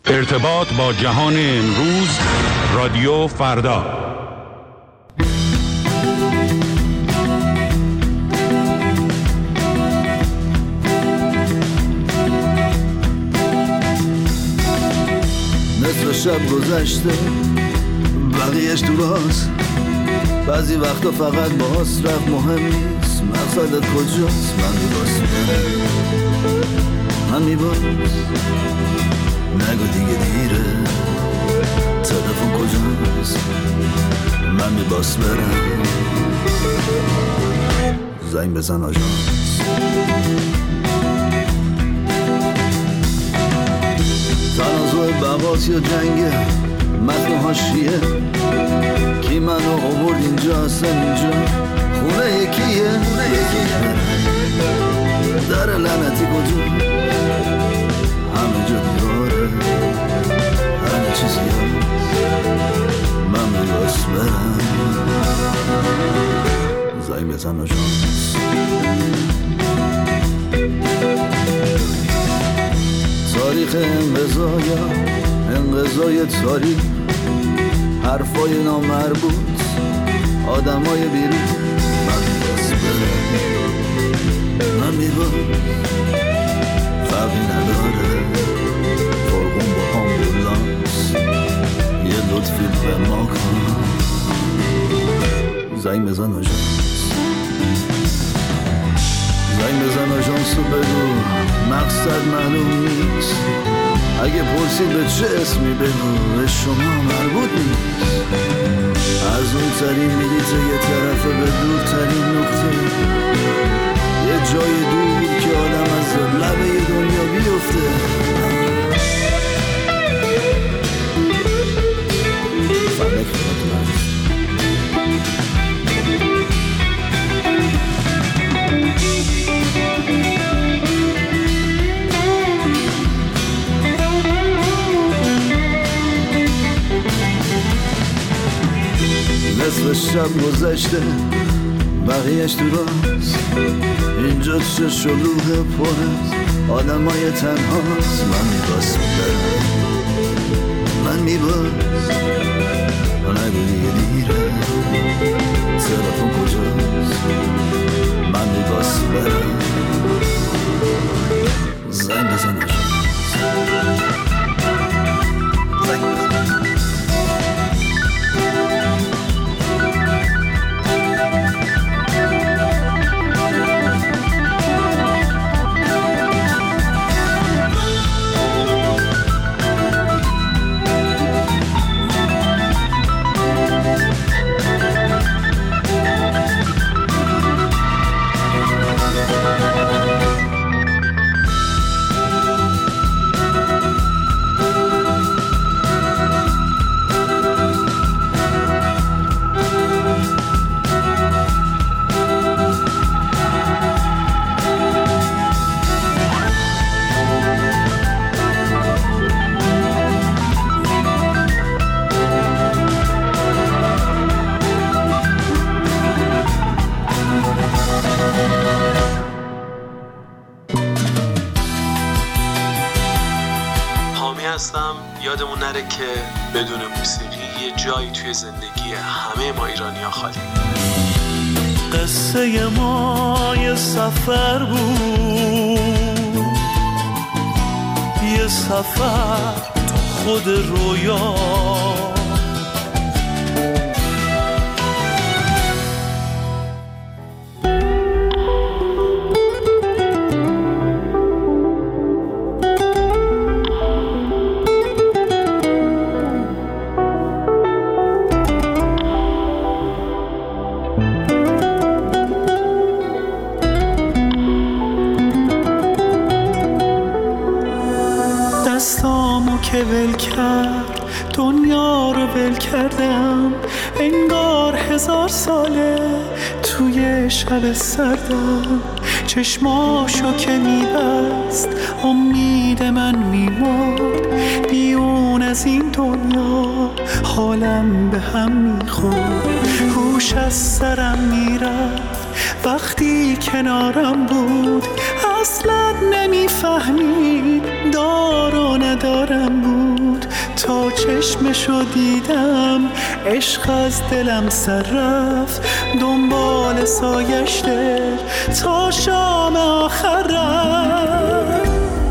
ارتباط با جهان امروز، رادیو فردا. نصف شب گذشته بقیهش تو راست، بعضی وقتا فقط باز رفت مهم نیست. مقصدت کجاست؟ من میباز نگو دیگه دیره. تلفن کجاست؟ من میباز برم زنگ بزن آژانس. تنازع بغاز یا جنگه، متن حاشیه، کی منو آورد اینجا؟ اصلا اینجا خونه یکیه. در لعنتی کجا؟ همه جا دیواره، همه چیزی هست. من میباس برم زنگ بزن آژانس. تاریخ انقضای تاریخ، حرفای نامربوط، آدمای بیری. من میباس برم، من میباس، فرقی نداره. فرقون با آمبولانس، یه لطفی به ما کن. زنگ بزن آژانس، زنگ بزن آژانس رو بگو مقصد معلوم نیست. اگه پرسید به چه اسمی بگو به شما مربوط نیست. از اون ترین میلیته یه طرفه به دورترین نقطه، یه جای دور که آدم از لبه دنیا بیفته. فلک خودم هست. نصف شب گذشته بقیهش تو راست، اینجا چه شلوغ پر است، آدمای تنهاست. من میباس برم، من میباس، نگو دیگه دیره. تلفن کجاست؟ من میباس برم زنگ بزن آژانس. زنگ بزن. یادمون نره که بدون موسیقی یه جایی توی زندگی همه ما ایرانی‌ها خالی. قصه ما یه سفر بود، یه سفر تو خود رویا. که ول کرد دنیا رو ول کردم، انگار 1000 ساله توی شب سردم. چشماشو که میبست امید من میمرد، بیرون از این دنیا حالم به هم میخورد. هوش از سرم میرفت وقتی کنارم بود، اصلا نمیفهمید دار و ندارم بود. تا چشمشو دیدم عشق از دلم سر رفت، دنبال سایش دل تا شام آخر رفت.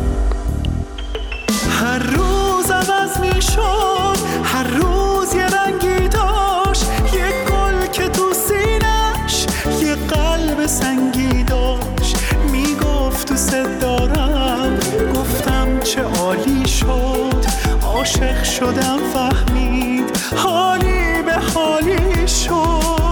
هر روز عوض می شد، هر روز یه رنگی داشت، یه گل که تو سینش یه قلب سنگی داشت. میگفت تو ست دارم، گفتم چه عالی شد، عاشق شدم فهمید حالی به حالی شد.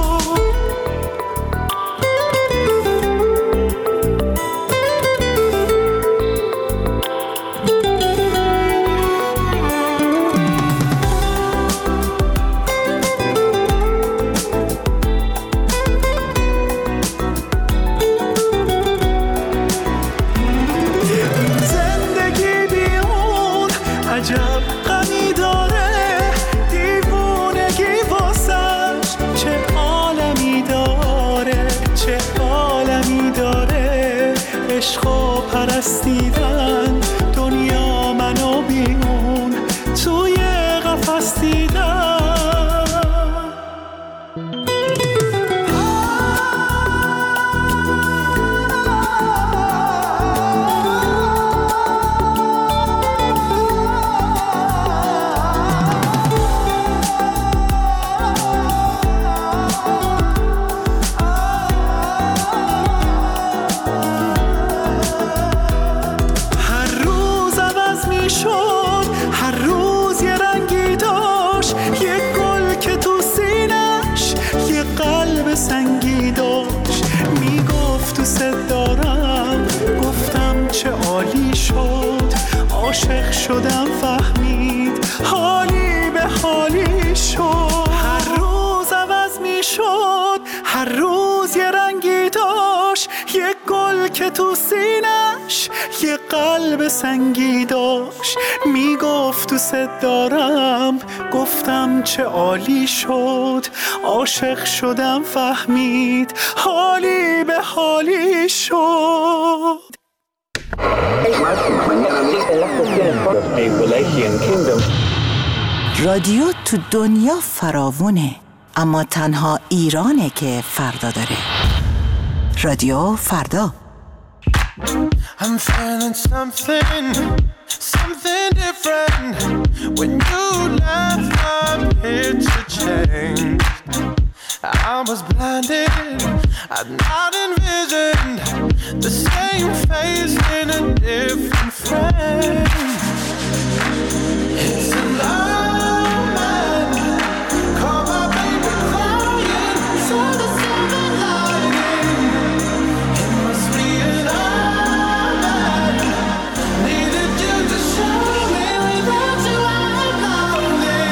عشقو پرستیدن دنیا منو بیرون توی قفس دیدن. سنگی داشت، میگفت تو ست دارم، گفتم چه عالی شد، عاشق شدم فهمید حالی به حالی شد. هر روز عوض میشد، هر روز یه رنگی داشت، یه گل که تو سینش یه قلب سنگی داشت. میگفت تو ست دارم، گفتم چه عالی شد، عاشق شدم فهمید حالی به حالی شد. رادیو تو دنیا فراوونه، اما تنها ایرانه که فردا داره. رادیو فردا. I'm feeling something different. When you left, I'm here to change. I was blinded, I'd not envisioned the same face in a different frame. It's a love man, call my baby crying, saw the silver lining. It must be an love man, needed you to show me without you I'm lonely.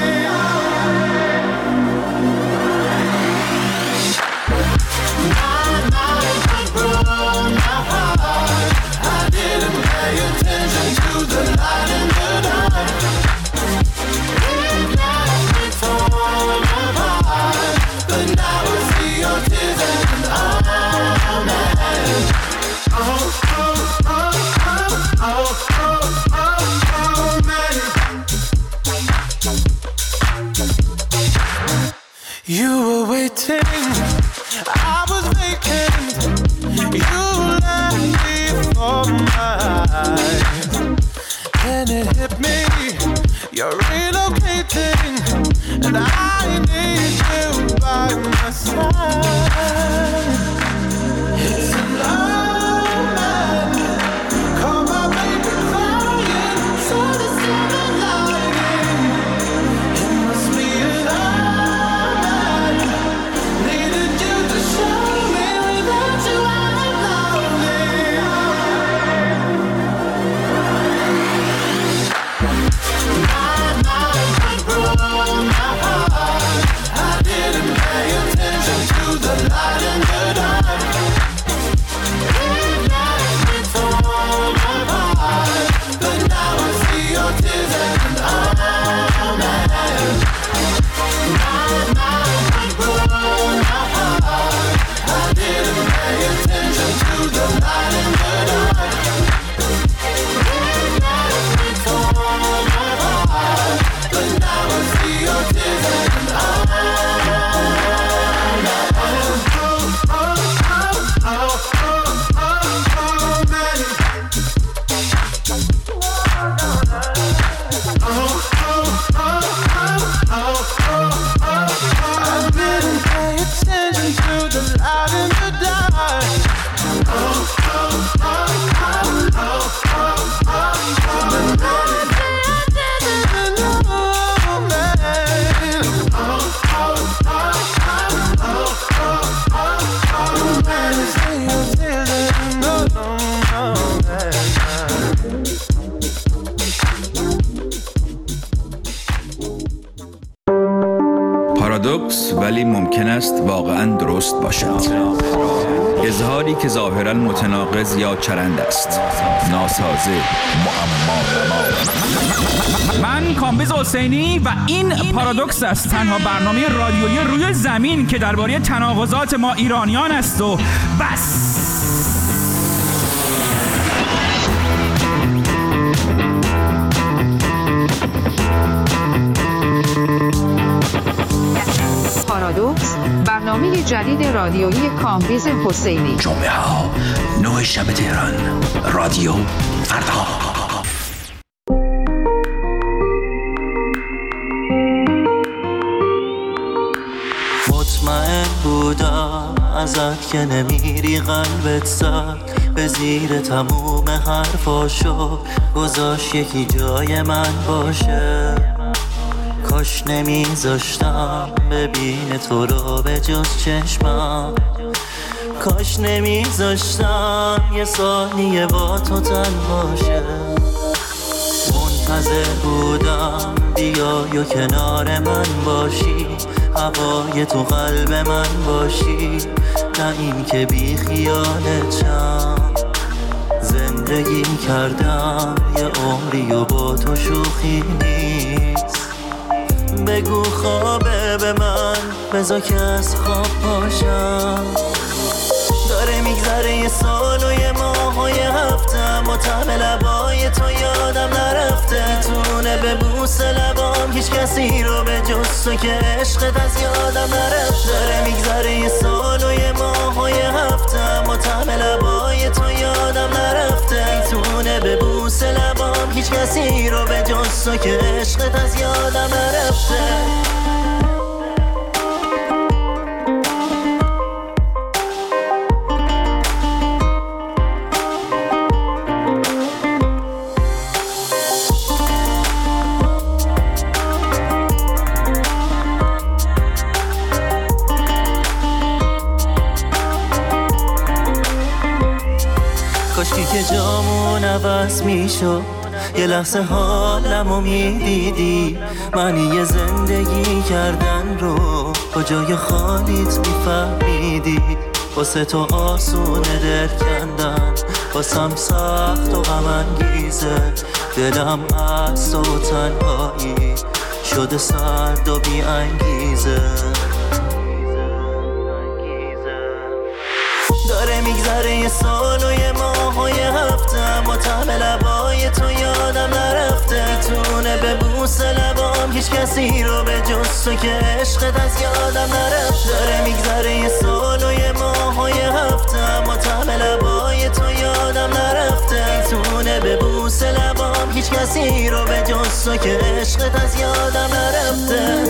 My mind was broken, my heart, I didn't pay attention to the light in the dark. It left me torn apart, but now I see your tears and I'm mad. Oh, oh, oh, oh, oh, oh, oh, man. You were waiting, I was vacant. You left me for my eyes. Then it hit me, you're relocating, and I need you by my side. It's a love man, call my baby crying, saw the silver lining. It must be a love man, needed you to show me without you I'm lonely. My mind was broken, my heart, I didn't pay attention to the light in the پارادوکس ولی ممکن است واقعاً درست باشد. اظهاری که ظاهراً متناقض یا چرند است. ناسازه، معما. من کامبیز حسینی و این پارادوکس است، تنها برنامه رادیویی روی زمین که درباره تناقضات ما ایرانیان است و بس. پارادوکس، برنامه جدید رادیویی کامبیز حسینی. جمعه ها 9 شب تهران. رادیو فردا. مطمئن بودم ازت که نمیری، قلبت زد به زیر تموم حرفاشو، گذاشت یکی جای من باشه. کاش نمیذاشتم ببین تو رو به جز چشمم، کاش نمیذاشتم یه ثانیه با تو تنها شه. منتظر بودم بیای و کنار من باشی، هوای تو قلب من باشی، نه این که بی خیالت شم. زندگی کردم یه عمری و با تو شوخی نیست. بگو خوابه به من، بذار که از خواب پاشم. داره میگذره یه سال و یه ماه و یه هفتم و طعم لبای تو یادم نرفته. تونه به بوس لبام هیچ کسی رو به جز تو که عشقت از یادم نرفته. داره میگذره یه سال و یه ماه و یه هفتم و طعم لبای تو یادم نرفته. تونه به بوس لبام هیچ کسی رو به جز تو که عشقت از یادم نرفته. کاشکی که جامون عوض میشد، یه لحظه حالمو میدیدی. معنی یه زندگی کردن رو با جای خالیت میفهمیدی. واسه تو آسونه دل کندن، واسم سخت و غم انگیزه. دلم از تو تنهایی شده سرد و بی انگیزه. داره میگذره یه سال و یه ماه و یه هفتم و طعم لبای تو یادم نرفته. تونه به بوس لبام هیچ کسی رو به جز تو که عشقت از یادم نرفته. داره میگذره یه سال و یه ماه و یه هفتم و طعم لبای تو یادم نرفته. تونه به بوس لبام هیچ کسی رو به جز تو که عشقت از یادم نرفته.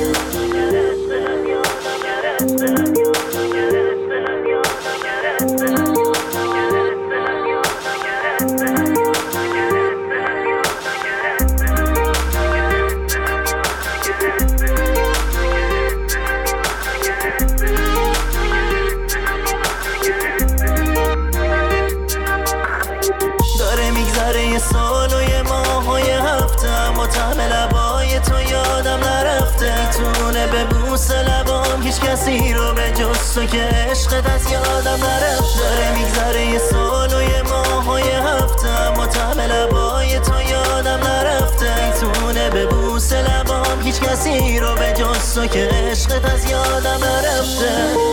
سال و یه ماه و یه هفتم و طعم لبای تو یادم نرفته. تونه به بوس لبام هیچ کسی رو به جز تو که عشقت از یادم نرفته. داره میگذره یه سال و یه ماه و یه هفتم و طعم لبای تو یادم نرفته. تونه به بوس لبام هیچ کسی رو به جز تو که عشقت از یادم نرفته.